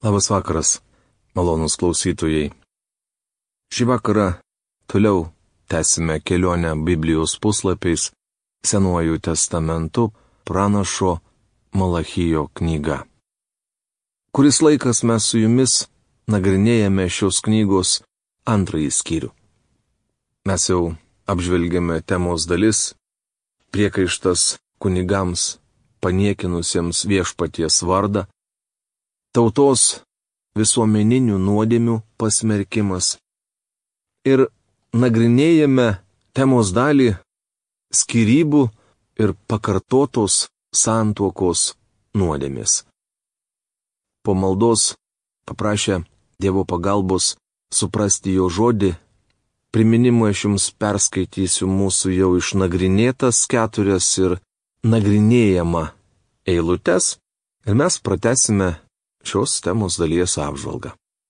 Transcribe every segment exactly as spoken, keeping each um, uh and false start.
Labas vakaras, malonūs klausytojai. Šį vakarą toliau tęsime kelionę Biblijos puslapiais Senuoju testamentu pranašo Malachijo knyga. Kuris laikas mes su jumis nagrinėjame šios knygos antrąjį skyrių. Mes jau apžvelgėme temos dalis priekaištas kunigams paniekinusiems viešpaties vardą, tautos visuomeninių nuodėmių pasmerkimas ir nagrinėjame temos dalį skyrybų ir pakartotos santuokos nuodėmės. Po maldos paprašė Dievo pagalbos suprasti jo žodį, priminimui aš jums perskaitysiu mūsų jau išnagrinėtas keturias ir nagrinėjama eilutes ir mes pratęsime šios temos dalies apžvalgą.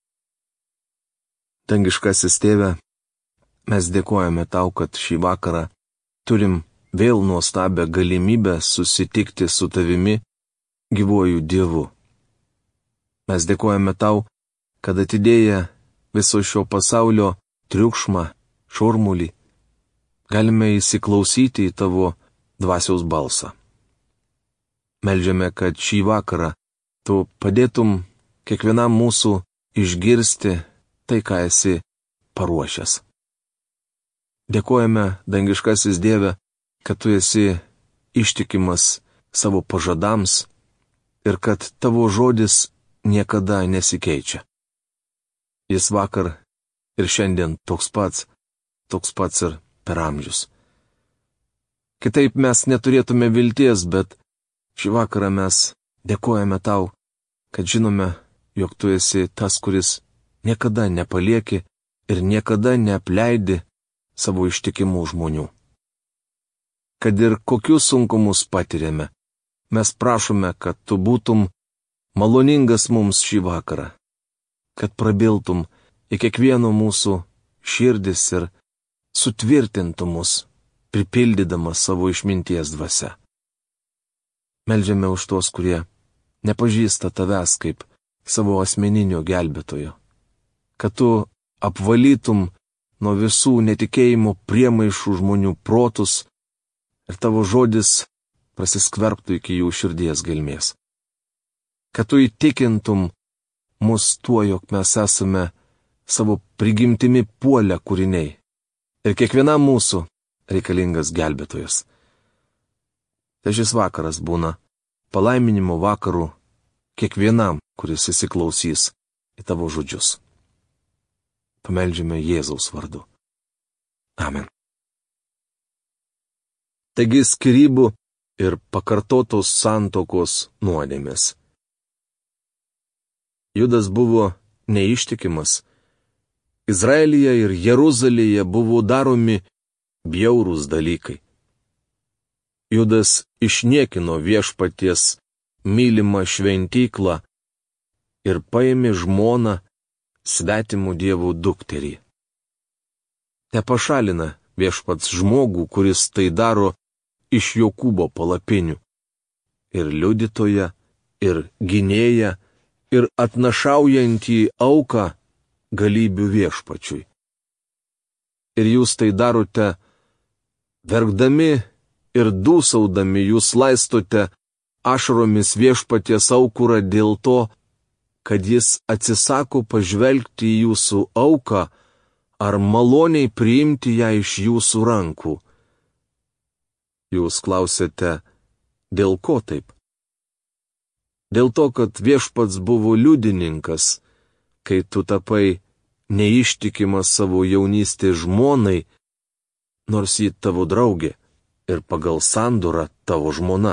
Dangiškasis Tėve, mes dėkojame Tau, kad šį vakarą turim vėl nuostabią galimybę susitikti su Tavimi, gyvuoju Dievu. Mes dėkojame Tau, kad atidėję viso šio pasaulio triukšmą, šurmulį, galime įsiklausyti į Tavo dvasiaus balsą. Meldžiame, kad šį vakarą Tu padėtum kiekvienam mūsų išgirsti tai, ką esi paruošęs. Dėkojame, dangiškasis Dieve, kad Tu esi ištikimas savo pažadams ir kad Tavo žodis niekada nesikeičia. Jis vakar ir šiandien toks pats, toks pats ir per amžius. Kitaip mes neturėtume vilties, bet šį vakarą mes dėkojame Tau, kad žinome, jog Tu esi tas, kuris niekada nepalieki ir niekada neapleidi savo ištikimų žmonių. Kad ir kokius sunkumus patiriame, mes prašome, kad Tu būtum maloningas mums šį vakarą, kad prabiltum į kiekvieno mūsų širdis ir sutvirtintum mus, pripildydamas savo išminties dvasia. Meldžiame už tuos, kurie nepažįsta Tavęs kaip savo asmeninio gelbėtojo, kad Tu apvalytum nuo visų netikėjimo priemaišų žmonių protus ir Tavo žodis prasiskverbtų iki jų širdies gelmės. Kad Tu įtikintum mus tuo, jog mes esame savo prigimtimi puolę kūriniai ir kiekvienam mūsų reikalingas gelbėtojas. Tai šis vakaras būna palaiminimo vakarų kiekvienam, kuris įsiklausys į Tavo žodžius. Pameldžiame Jėzaus vardu. Amen. Taigi skyrybų ir pakartotos santuokos nuodėmės. Judas buvo neištikimas. Izraelyje ir Jeruzalėje buvo daromi bjaurūs dalykai. Judas išniekino viešpaties mylimą šventyklą ir paėmė žmoną svetimų dievų dukterį. Te pašalina viešpats žmogų, kuris tai daro iš Jokūbo palapinių, ir liudytoją, ir gynėją, ir atnašaujantį auką galybių viešpačiui. Ir jūs tai darote verkdami ir dūsaudami, jūs laistote ašaromis viešpaties aukurą dėl to, kad jis atsisako pažvelgti į jūsų auką ar maloniai priimti ją iš jūsų rankų. Jūs klausėte, dėl ko taip? Dėl to, kad viešpats buvo liudininkas, kai tu tapai neištikimas savo jaunystės žmonai, nors ji tavo draugė ir pagal sandorą tavo žmona.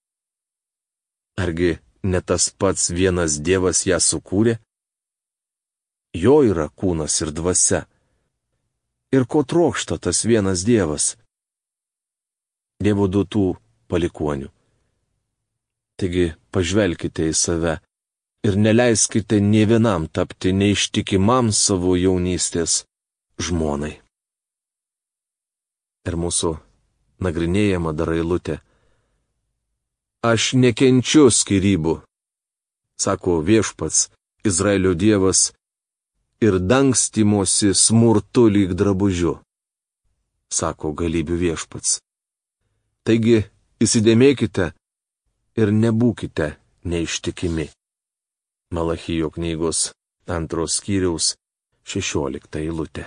Argi ne tas pats vienas Dievas ją sukūrė? Jo yra kūnas ir dvasia. Ir ko trokšta tas vienas Dievas? Dievo duotų palikuonių. Taigi pažvelkite į save ir neleiskite nė vienam tapti neištikimam savo jaunystės žmonai. Ir mūsų nagrinėjama dar eilutė. Aš nekenčiu skyrybų, sako viešpats, Izraelio Dievas ir dangstymosi smurtu lyg drabužiu, sako galybių viešpats. Taigi įsidėmėkite ir nebūkite neištikimi. Malachijo knygos antros skyriaus šešiolikta eilutė.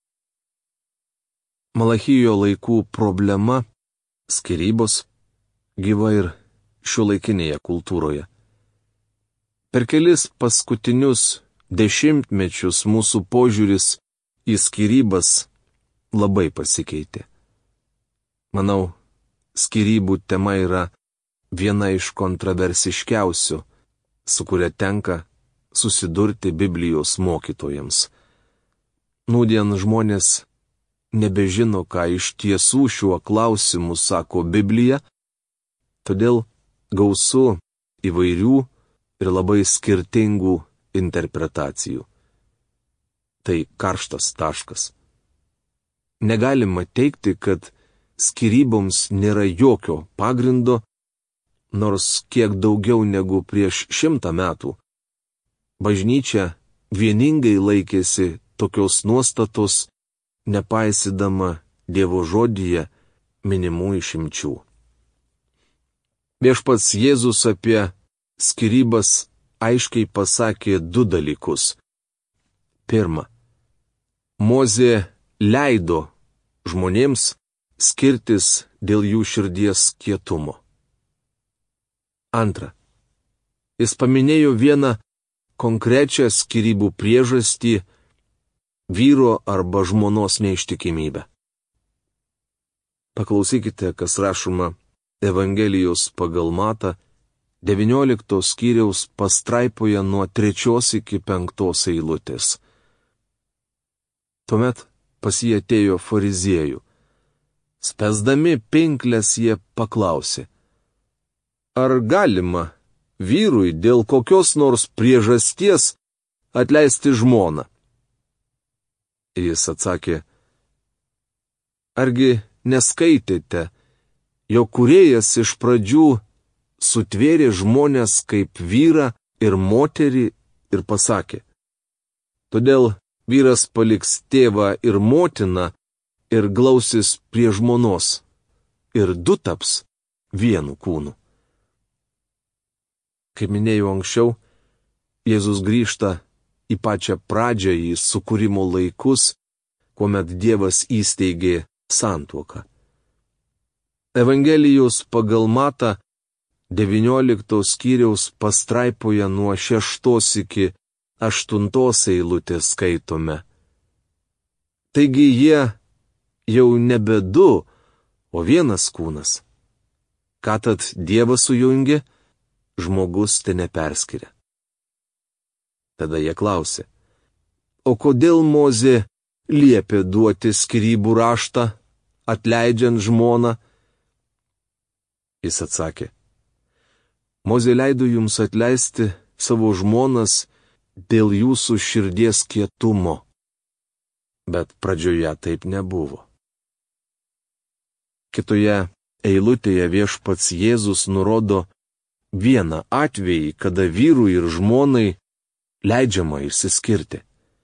Malachijo laikų problema - skyrybos - gyva ir šiuolaikinėje kultūroje. Per kelis paskutinius dešimtmečius mūsų požiūris į skyrybas labai pasikeitė. Manau, skyrybų tema yra viena iš kontroversiškiausių, su kuria tenka susidurti Biblijos mokytojams. Nūdien žmonės nebežino, ką iš tiesų šiuo klausimu sako Biblija, todėl gausu įvairių ir labai skirtingų interpretacijų. Tai karštas taškas. Negalima teigti, kad skyryboms nėra jokio pagrindo, nors kiek daugiau negu prieš šimtą metų. Bažnyčia vieningai laikėsi tokios nuostatos, nepaisydama Dievo žodyje minimų išimčių. Viešpats Jėzus apie skyrybas aiškiai pasakė du dalykus. Pirma, Mozė leido žmonėms skirtis dėl jų širdies kietumo. Antra, jis paminėjo vieną konkrečią skyrybų priežastį - vyro arba žmonos neištikimybę. Paklausykite, kas rašoma Evangelijos pagal Matą devynioliktos skyriaus pastraipoje nuo trečios iki penktos eilutės. Tuomet pas jį atėjo fariziejų. Spęsdami pinklės jie paklausė: Ar galima vyrui dėl kokios nors priežasties atleisti žmoną? Ir jis atsakė: Argi neskaitėte, jog Kūrėjas iš pradžių sutvėrė žmonės kaip vyrą ir moterį ir pasakė: Todėl vyras paliks tėvą ir motiną ir glausis prie žmonos, ir du taps vienu kūnu. Kaip minėjau anksčiau, Jėzus grįžta į pačią pradžią, į sukūrimo laikus, kuomet Dievas įsteigė santuoką. Evangelijos pagal Matą devynioliktos skyriaus pastraipoje nuo šeštos iki aštuntos eilutės skaitome: Taigi jie jau nebe du, o vienas kūnas. Ką tad Dievas sujungė, žmogus te neperskiria. Tada jie klausė: O kodėl Mozė liepė duoti skyrybų raštą, atleidžiant žmoną? Jis atsakė: Mozė leido jums atleisti savo žmonas dėl jūsų širdies kietumo. Bet pradžioje taip nebuvo. Kitoje eilutėje viešpats Jėzus nurodo vieną atvejį, kada vyrui ir žmonai leidžiama išsiskirti.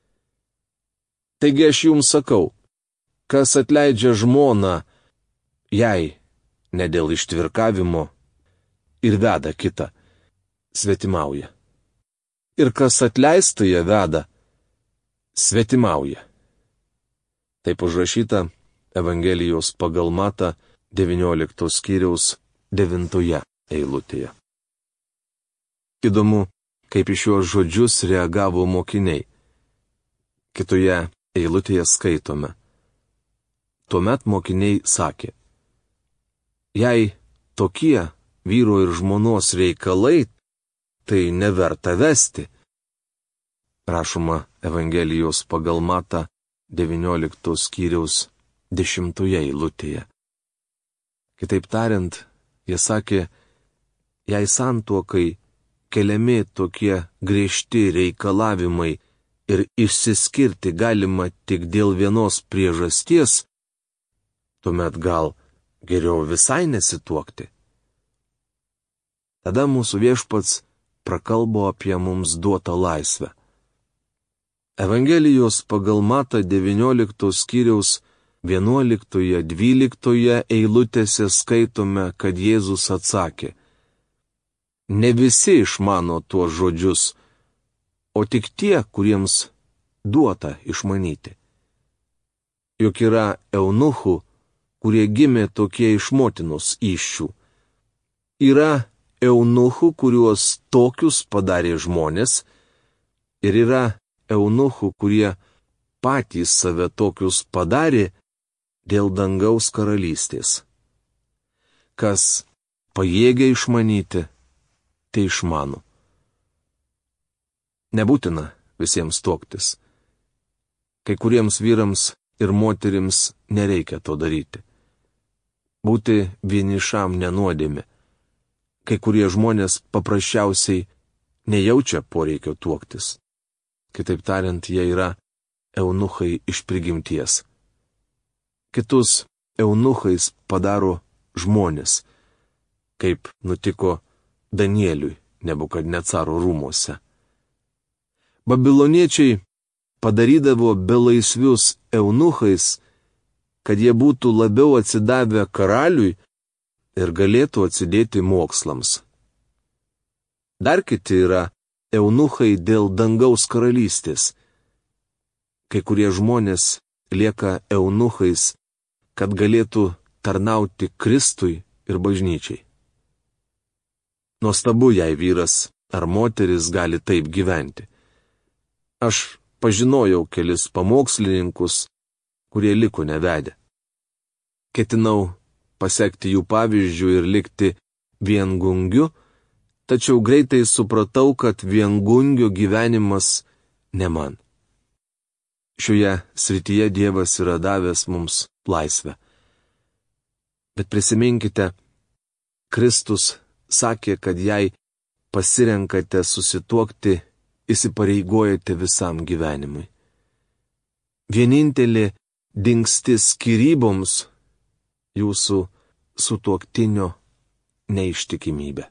Taigi aš jums sakau, kas atleidžia žmoną jai ne dėl ištvirkavimo ir veda kitą, svetimauja. Ir kas atleistąją veda, svetimauja. Taip užrašyta Evangelijos pagal Matą devynioliktos skyriaus devintoje eilutėje. Įdomu, kaip iš šiuos žodžius reagavo mokiniai. Kitoje eilutėje skaitome: Tuomet mokiniai sakė: Jei tokie vyro ir žmonos reikalai, tai neverta vesti. Rašoma Evangelijos pagal Matą devynioliktos skyriaus dešimtoje eilutėje. Kitaip tariant, jie sakė, jei santuokai keliami tokie griežti reikalavimai ir išsiskirti galima tik dėl vienos priežasties, tuomet gal geriau visai nesituokti. Tada mūsų viešpats prakalbo apie mums duotą laisvę. Evangelijos pagal Matą devynioliktos skyriaus vienuoliktoje dvyliktoje eilutėse skaitome, kad Jėzus atsakė: Ne visi išmano tuos žodžius, o tik tie, kuriems duota išmanyti. Juk yra eunuchų, kurie gimė tokie iš motinos įsčių. Yra eunuchų, kuriuos tokius padarė žmonės, ir yra eunuchų, kurie patys save tokius padarė dėl dangaus karalystės. Kas pajėgia išmanyti, tai išmano. Nebūtina visiems tuoktis. Kai kuriems vyrams ir moterims nereikia to daryti. Būti vienišam nenuodėmė. Kai kurie žmonės paprasčiausiai nejaučia poreikio tuoktis. Kitaip tariant, jie yra eunuchai iš prigimties. Kitus eunuchais padaro žmonės, kaip nutiko Danieliui Nebukadnecaro rūmuose. Babiloniečiai padarydavo belaisvius eunuchais, kad jie būtų labiau atsidavę karaliui ir galėtų atsidėti mokslams. Dar kiti yra eunuchai dėl dangaus karalystės. Kai kurie žmonės lieka eunuchais, kad galėtų tarnauti Kristui ir bažnyčiai. Nuostabu, jei vyras ar moteris gali taip gyventi. Aš pažinojau kelis pamokslininkus, kurie liko nevedę. Ketinau pasekti jų pavyzdžių ir likti viengungiu, tačiau greitai supratau, kad viengungio gyvenimas ne man. Šioje srityje Dievas yra davęs mums laisvę. Bet prisiminkite, Kristus sakė, kad jei pasirenkate susituokti, įsipareigojate visam gyvenimui. Vienintelė dingstis skyryboms jūsų sutuoktinio neištikimybė.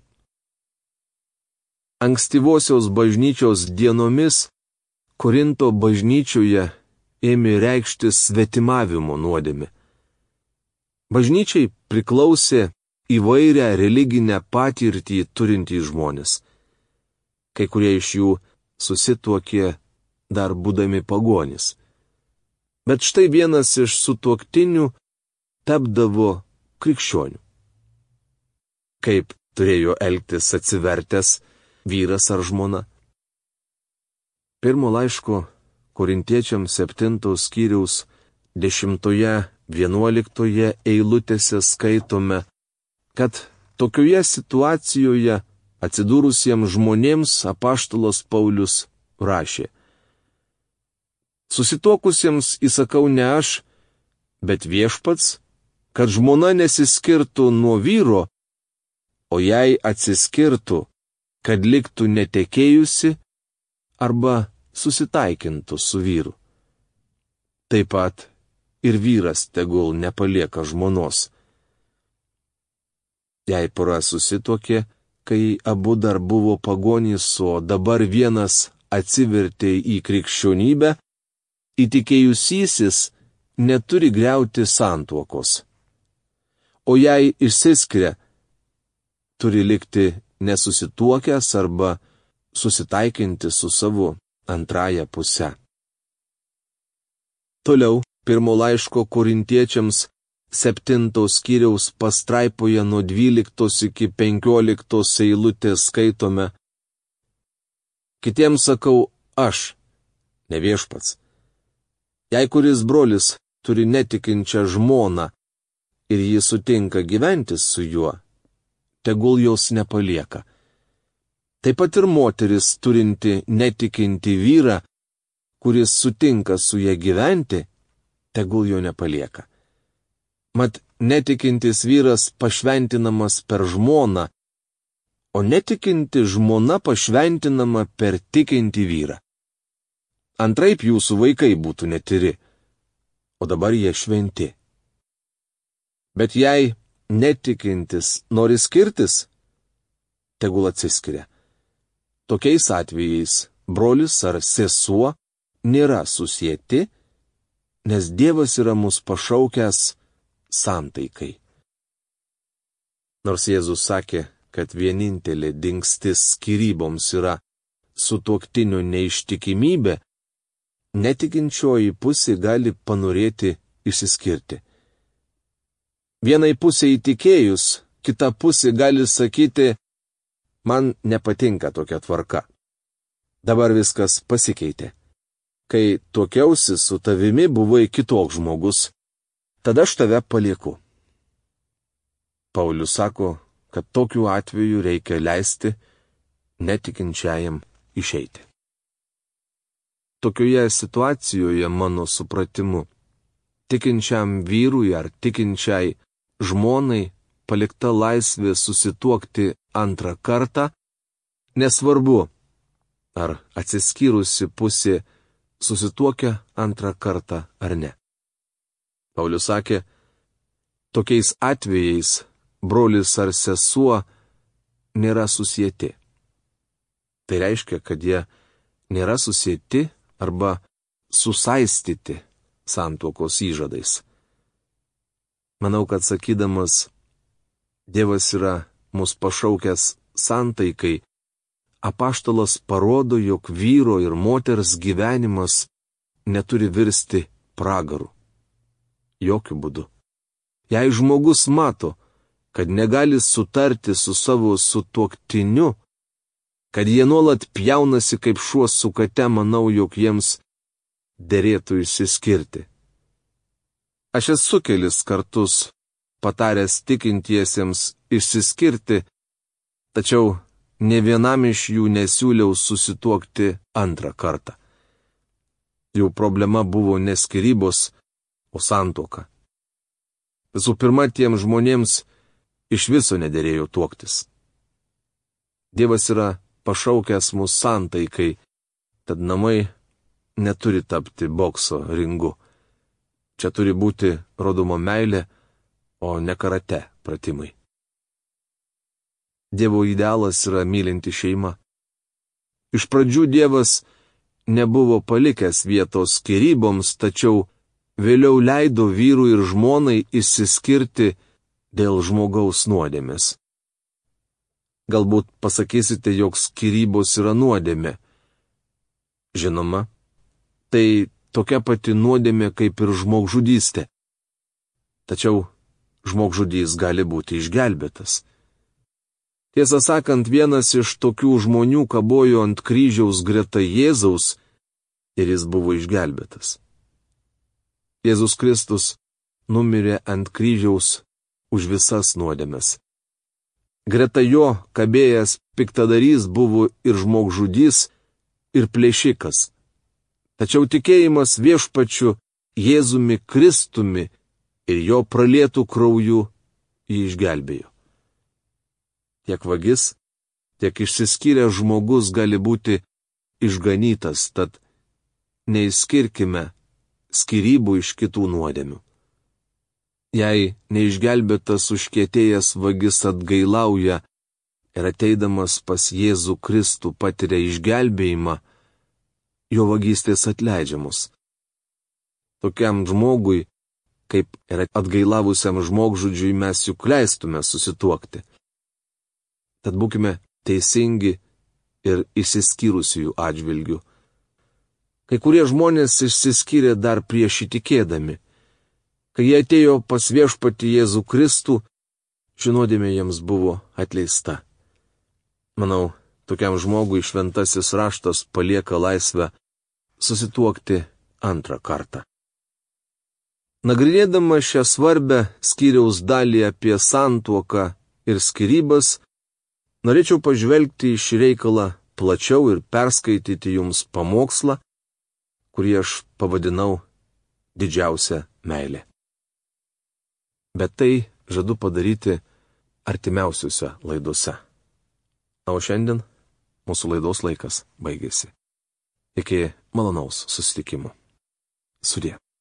Ankstyvosios bažnyčios dienomis Korinto bažnyčioje ėmė reikštis svetimavimo nuodėmė. Bažnyčiai priklausė įvairią religinę patirtį turintys žmonės. Kai kurie iš jų susituokė dar būdami pagonys. Bet štai vienas iš sutuoktinių tapdavo krikščioniu. Kaip turėjo elgtis atsivertęs vyras ar žmona? Pirmo laiško Korintiečiams septintos skyriaus dešimtoje, vienuoliktoje eilutėse skaitome, kad tokioje situacijoje atsidūrusiems žmonėms apaštalas Paulius rašė: Susituokusiems įsakau ne aš, bet Viešpats, kad žmona nesiskirtų nuo vyro, o jei atsiskirtų, kad liktų netekėjusi arba susitaikintų su vyru. Taip pat ir vyras tegul nepalieka žmonos. Jei pora susituokė, kai abu dar buvo pagonys, o dabar vienas atsivertė į krikščionybę, įtikėjusysis neturi griauti santuokos. O jei išsiskiria, turi likti nesusituokęs arba susitaikinti su savo antrąją pusę. Toliau, pirmo laiško Korintiečiams septintos skyriaus pastraipoje nuo dvyliktos iki penkioliktos eilutės skaitome: Kitiems sakau aš, ne Viešpats. Jei kuris brolis turi netikinčią žmoną ir jį sutinka gyventi su juo, tegul jos nepalieka. Taip pat ir moteris turinti netikinti vyrą, kuris sutinka su ja gyventi, tegul jo nepalieka. Mat netikintis vyras pašventinamas per žmoną, o netikinti žmona pašventinama per tikintį vyrą. Antraip jūsų vaikai būtų netiri, o dabar jie šventi. Bet jei netikintis nori skirtis, tegul atsiskiria. Tokiais atvejais brolis ar sesuo nėra susieti, nes Dievas yra mus pašaukęs santaikai. Nors Jėzus sakė, kad vienintelė dingstis skyryboms yra sutuoktinio neištikimybė, netikinčioji pusė gali panorėti išsiskirti. Vienai pusė įtikėjus, kita pusė gali sakyti, man nepatinka tokia tvarka. Dabar viskas pasikeitė. Kai tuokiausi su tavimi buvai kitoks žmogus, tada aš tave palieku. Paulius sako, kad tokiu atveju reikia leisti netikinčiajam išeiti. Tokioje situacijoje, mano supratimu, tikinčiam vyrui ar tikinčiai žmonai palikta laisvė susituokti antrą kartą, nesvarbu, ar atsiskyrusi pusė susituokia antrą kartą ar ne. Paulius sakė, tokiais atvejais brolis ar sesuo nėra susieti. Tai reiškia, kad jie nėra susieti arba susaistyti santuokos įžadais. Manau, kad sakydamas, Dievas yra mus pašaukęs santaikai, apaštalas parodo, jog vyro ir moters gyvenimas neturi virsti pragaru. Jokiu būdu. Jei žmogus mato, kad negali sutarti su savo sutuoktiniu, kad jie nuolat pjaunasi kaip šuo su kate, manau, jog jiems derėtų išsiskirti. Aš esu kelis kartus pataręs tikintiesiems išsiskirti, tačiau ne vienam iš jų nesiūliau susituokti antrą kartą. Jų problema buvo ne skyrybos, o santuoka. Visų pirma, tiems žmonėms iš viso nederėjo tuoktis. Dievas yra pašaukęs mus santaikai, tad namai neturi tapti bokso ringu. Čia turi būti rodoma meilė, o ne karate pratimai. Dievo idealas yra mylinti šeima. Iš pradžių Dievas nebuvo palikęs vietos skyryboms, tačiau vėliau leido vyrui ir žmonai išsiskirti dėl žmogaus nuodėmės. Galbūt pasakysite, jog skyrybos yra nuodėmė. Žinoma, tai tokia pati nuodėmė kaip ir žmogžudystė. Tačiau žmogžudys gali būti išgelbėtas. Tiesą sakant, vienas iš tokių žmonių kabojo ant kryžiaus greta Jėzaus ir jis buvo išgelbėtas. Jėzus Kristus numirė ant kryžiaus už visas nuodėmes. Greta jo kabėjęs piktadarys buvo ir žmogžudys, ir plėšikas. Tačiau tikėjimas viešpačiu Jėzumi Kristumi ir jo pralietų krauju jį išgelbėjo. Tiek vagis, tiek išsiskyręs žmogus gali būti išganytas, tad neišskirkime skyrybų iš kitų nuodėmių. Jei neišgelbėtas užkietėjęs vagis atgailauja ir ateidamas pas Jėzų Kristų patiria išgelbėjimą, jo vagystės atleidžiamos. Tokiam žmogui, kaip ir atgailavusiam žmogžudžiui, mes juk leistume susituokti. Tad būkime teisingi ir išsiskyrusiųjų atžvilgių. Kai kurie žmonės išsiskyrė dar prieš įtikėdami. Kai jie atėjo pas viešpatį Jėzų Kristų, ši nuodėmė jiems buvo atleista. Manau, tokiam žmogui šventasis raštas palieka laisvę susituokti antrą kartą. Nagrinėdama šią svarbę skyriaus dalį apie santuoką ir skyrybas, norėčiau pažvelgti į šį reikalą plačiau ir perskaityti jums pamokslą, kurį aš pavadinau Didžiausia meilė. Bet tai žadu padaryti artimiausiuose laidose. O šiandien mūsų laidos laikas baigėsi. Iki malonaus susitikimo. Sudie.